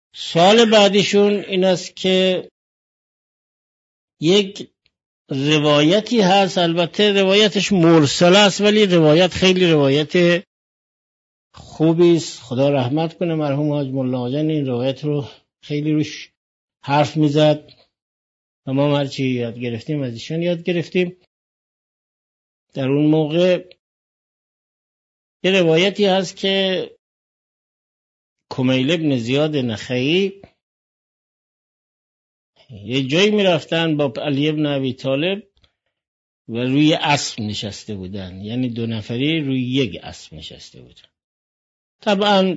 سوال بعدیشون این است که یک روایتی هست، البته روایتش مرسل است ولی روایت خیلی روایت خوبی است، خدا رحمت کنه مرحوم حاج ملا آقاجان این روایت رو خیلی روش حرف میزد و ما هرچی یاد گرفتیم از ایشان یاد گرفتیم. در اون موقع یه روایتی هست که کمیل ابن زیاد نخعی یه جایی میرفتن با علی ابن ابی طالب و روی اسب نشسته بودن، یعنی 2 نفری روی یک اسب نشسته بودن. طبعا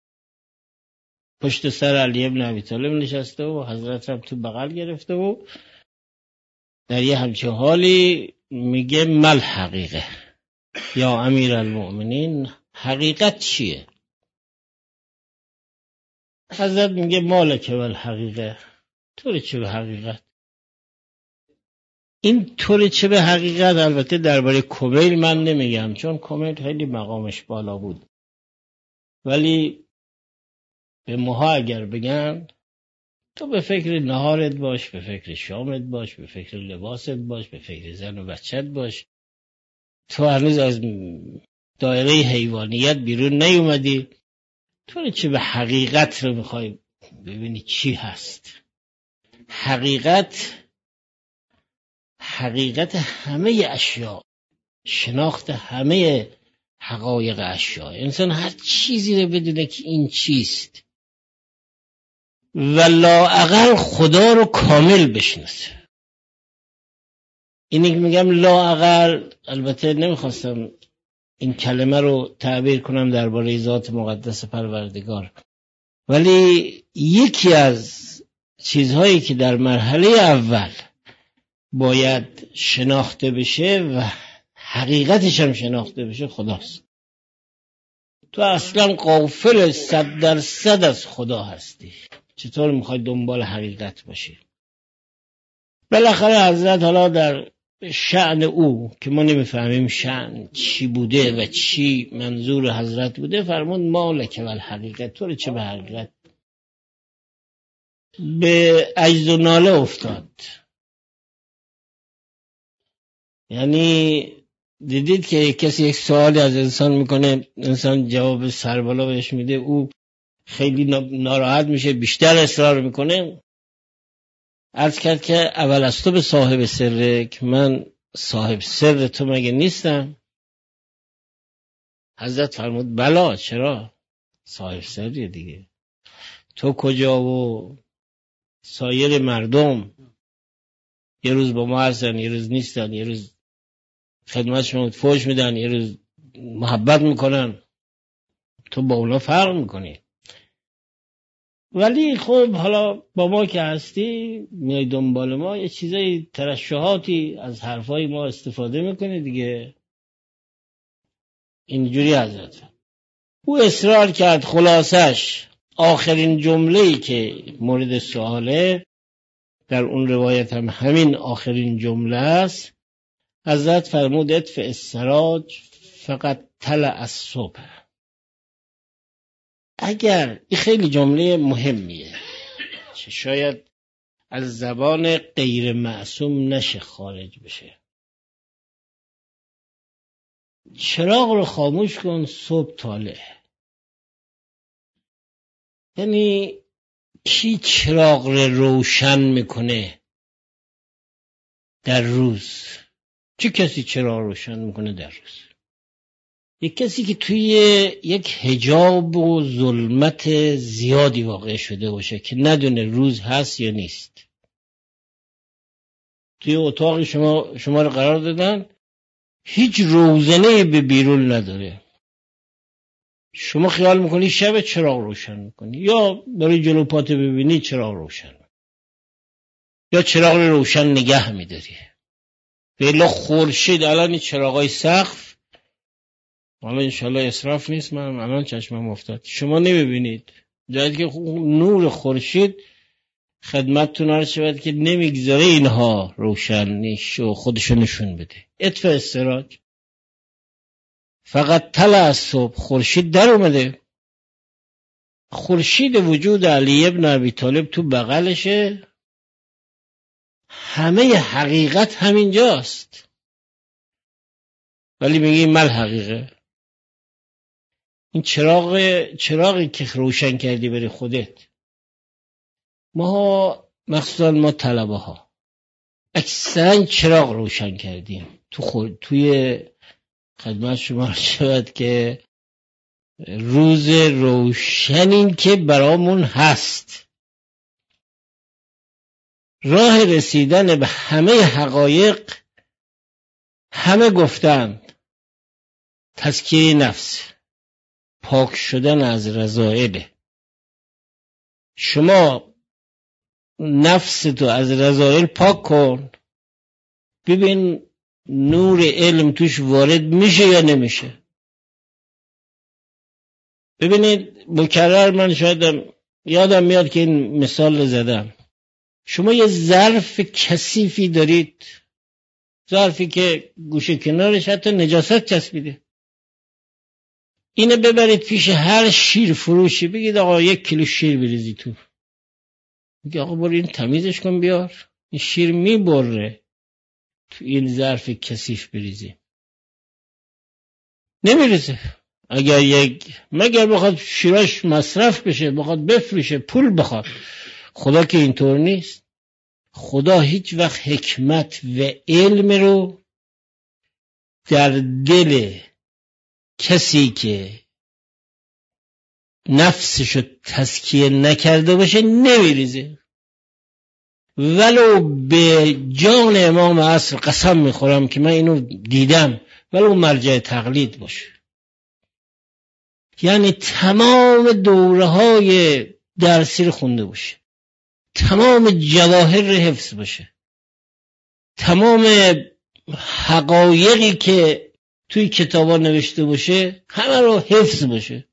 پشت سر علی ابن ابی طالب نشسته و حضرت هم تو بغل گرفته و در یه همچه حالی میگه مل حقیقه یا امیر المؤمنین، حقیقت چیه؟ حضرت میگه مالک والحقیقه، طور چه به حقیقت؟ این طور چه به حقیقت البته درباره کمیل من نمیگم چون کمیل خیلی مقامش بالا بود، ولی به ماها اگر بگن تو به فکر نهارت باش، به فکر شامت باش، به فکر لباست باش، به فکر زن و بچت باش، تو هنوز از دایره حیوانیت بیرون نیومدی، تو چه به حقیقت رو میخوای ببینی چی هست؟ حقیقت همه اشیاء، شناخت همه حقایق اشیاء. انسان هر چیزی رو بدونه که این چیست و لااقل خدا رو کامل بشناسه. اینی که میگم لااقل، البته نمیخواستم این کلمه رو تعبیر کنم درباره ذات مقدس پروردگار، ولی یکی از چیزهایی که در مرحله اول باید شناخته بشه و حقیقتش هم شناخته بشه خداست. تو اصلا غافل 100% از خدا هستی، چطور میخوای دنبال حقیقت باشی؟ بالاخره حضرت حالا در شأن او که ما نمیفهمیم شأن چی بوده و چی منظور حضرت بوده فرمود مالک والحقیقت، طور چه به حقیقت؟ به عجز و ناله افتاد. یعنی دیدید که کسی یک سوالی از انسان میکنه، انسان جواب سربالا بهش میده، او خیلی ناراحت میشه، بیشتر اصرار میکنه. عرض کرد که اول از تو به صاحب سره که من صاحب سر تو مگه نیستم؟ حضرت فرمود بلا، چرا؟ صاحب سری دیگه. تو کجا و سایر مردم یه روز با ما هستن، یه روز نیستن، یه روز خدمت شما فوش میدن، یه روز محبت میکنن، تو با اونا فرق میکنی. ولی خب حالا با ما که هستی میای دنبال ما، یه چیزای ترشحاتی از حرفای ما استفاده میکنی دیگه. اینجوری حضرت او اصرار کرد. خلاصش آخرین جمله‌ای که مورد سواله در اون روایت هم همین آخرین جمله است. حضرت فرمود اطفئ السراج فقط طلع الصبح. اگر این خیلی جمله مهمیه که شاید از زبان غیر معصوم نشه خارج بشه. چراغ رو خاموش کن، صبح طالع. یعنی کی چراغ رو روشن میکنه در روز؟ چه کسی چراغ روشن میکنه در روز؟ یک کسی که توی یک حجاب و ظلمت زیادی واقع شده باشه که ندونه روز هست یا نیست. توی اتاق شما رو قرار دادن، هیچ روزنه به بیرون نداره، شما خیال میکنی شب چراغ روشن میکنی، یا برای جلو پات ببینی چراغ روشن، یا چراغ رو روشن نگه میداری. بلا خورشید الان این چراغای سقف، حالا انشالله اسراف نیست، من الان چشمم افتاد، شما نمیبینید جایی که نور خورشید خدمتتون عرض شود که نمیگذاره اینها روشن نیش و خودشو نشون بده. اطفئ السراج فقط طلع الصبح، خورشید در اومده. خورشید وجود علی ابن ابی طالب تو بغلشه، همه حقیقت همینجاست، ولی میگی مل حقیقه. این چراغی که روشن کردی برای خودت. ما مخصوصا ما طلبه ها اکثرا چراغ روشن کردیم توی خدمت شما شود که روز روشنی که برامون هست، راه رسیدن به همه حقایق همه گفتند تزکیه نفس، پاک شدن از رذائل. شما نفس تو از رذائل پاک کن، ببین نور علم توش وارد میشه یا نمیشه. ببینید مکرر من شاید یادم میاد که این مثال زدم. شما یه ظرف کثیفی دارید، ظرفی که گوشه کنارش حتی نجاست چسبیده، اینه ببرید پیش هر شیر فروشی، بگید آقا 1 کیلو شیر بریزی تو. میگه آقا برو این تمیزش کن بیار. این شیر میبره تو این ظرف کثیف بریزی، نمیریزه. مگر بخواد شیراش مصرف بشه، بخواد بفروشه، پول بخواد. خدا که اینطور نیست. خدا هیچ وقت حکمت و علم رو در دل کسی که نفسشو تزکیه نکرده باشه نمیریزه. ولو به جان امام عصر قسم میخورم که من اینو دیدم، ولو مرجع تقلید باشه، یعنی تمام دوره های درسی رو خونده باشه، تمام جواهر رو حفظ باشه، تمام حقایقی که توی کتابا نوشته باشه همه رو حفظ باشه،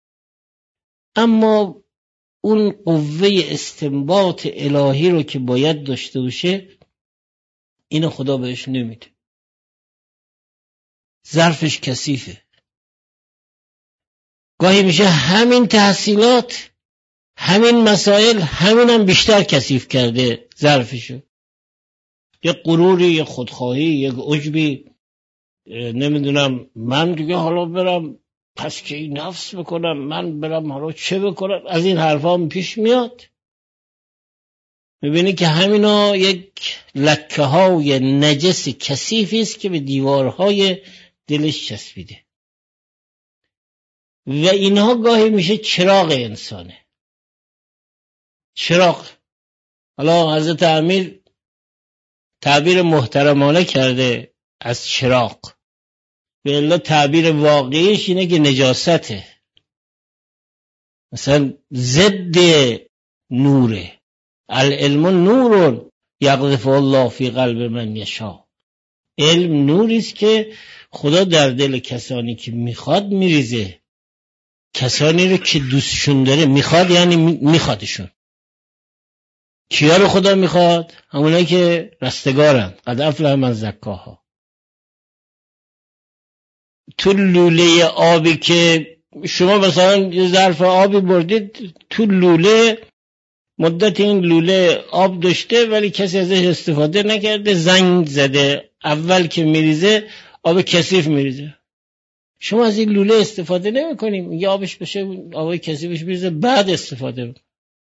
اما اون قوه استنباط الهی رو که باید داشته باشه اینو خدا بهش نمیده. ظرفش کثیفه. گاهی میشه همین تحصیلات، همین مسائل، همینم بیشتر کثیف کرده ظرفشو. یه غروری، یه خودخواهی، یه عجبی، نمیدونم من دیگه حالا برم پس که این نفس بکنم، من برم حالا چه بکنم، از این حرفا پیش میاد. میبینی که همینا یک لکه های نجس کثیفی است که به دیوارهای دلش چسبیده و اینها گاهی میشه چراغ انسانه. چراغ. حالا حضرت امیر تعبیر محترمانه کرده از چراغ، به الا تعبیر واقعیش اینه که نجاسته، مثلا ضد نوره. العلم نور یقذف الله فی قلب من یشاء. علم نوری است که خدا در دل کسانی که میخواد میریزه. کسانی رو که دوستشون داره میخواد، یعنی میخوادشون. کیا رو خدا میخواد؟ همونایی که رستگارن. قد افلح من زکاها. تو لوله آبی که شما مثلا یه ظرف آبی بردید، تو لوله مدت این لوله آب داشته ولی کسی ازش استفاده نکرده، زنگ زده، اول که میریزه آب کثیف میریزه. شما از این لوله استفاده نمی کنیم، یه آبش بشه، آب کثیفش بریزه، بعد استفاده میکنیم.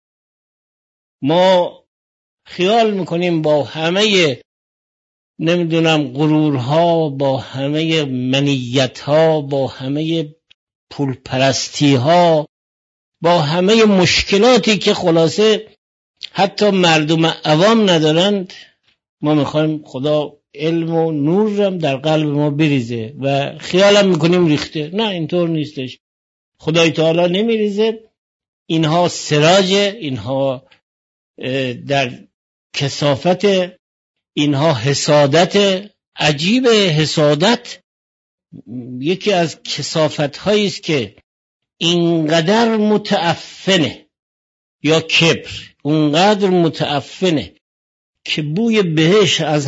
ما خیال میکنیم با همه نمیدونم غرورها، با همه منیتها، با همه پولپرستیها، با همه مشکلاتی که خلاصه حتی مردم عوام ندارند، ما میخوایم خدا علم و نور هم در قلب ما بریزه و خیالم میکنیم ریخته. نه، اینطور نیستش. خدای تعالی نمیریزه. اینها سراجه، اینها در کثافت، اینها حسادت. عجیب حسادت یکی از کثافت هایی است که اینقدر متعفنه، یا کبر اونقدر متعفنه که بوی بهش از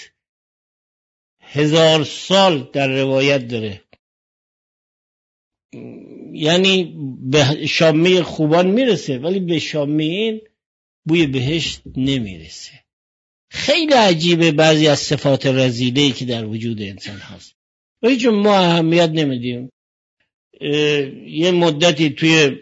70,000 سال در روایت داره. یعنی به شامه خوبان میرسه ولی به شامه این بوی بهشت نمیرسه. خیلی عجیبه بعضی از صفات رذیله‌ای که در وجود انسان هست ولی چون ما اهمیت نمیدیم. یه مدتی توی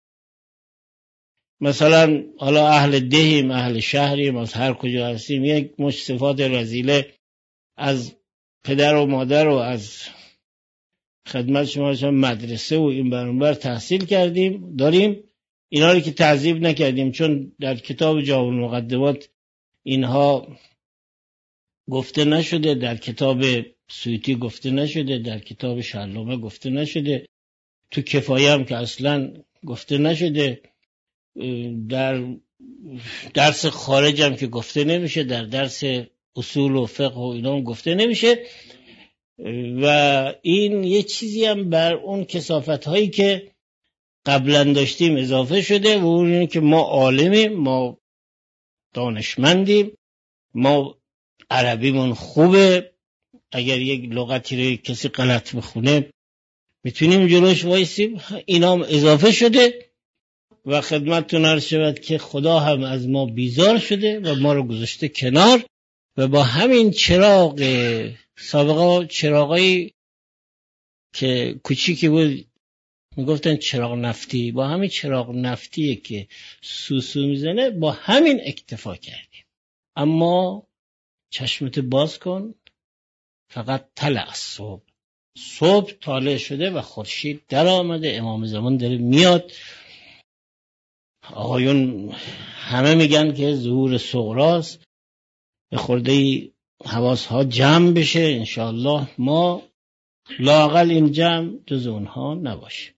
مثلا حالا اهل دهیم، اهل شهریم، از هر کجا هستیم، یک مش صفات رذیله از پدر و مادر و از خدمت شما مدرسه و این برانبر تحصیل کردیم داریم. اینا رو که تعذیب نکردیم چون در کتاب جامع المقدمات اینها گفته نشده، در کتاب سیوطی گفته نشده، در کتاب شلومه گفته نشده، تو کفایه هم که اصلا گفته نشده، در درس خارج هم که گفته نمیشه، در درس اصول و فقه و اینا هم گفته نمیشه. و این یه چیزی هم بر اون کثافت هایی که قبلا داشتیم اضافه شده و اون اینه که ما عالمیم، ما دانشمندیم، ما عربیمون خوبه، اگر یک لغتی رو کسی غلط بخونه میتونیم جلوش وایسیم. اینا هم اضافه شده و خدمتتون عرض شود که خدا هم از ما بیزار شده و ما رو گذاشته کنار و با همین چراغ سابقا، چراغایی که کوچیکی بود میگفتن چراغ نفتی، با همین چراغ نفتیه که سوسو میزنه با همین اکتفا کردیم. اما چشمت باز کن، فقط طلع صبح، صبح طالع شده و خورشید در آمده، امام زمان داره میاد. آقایون همه میگن که ظهور صغراست، به خورده حواس ها جمع بشه، انشاءالله ما لااقل این جمع جز اونها نباشه.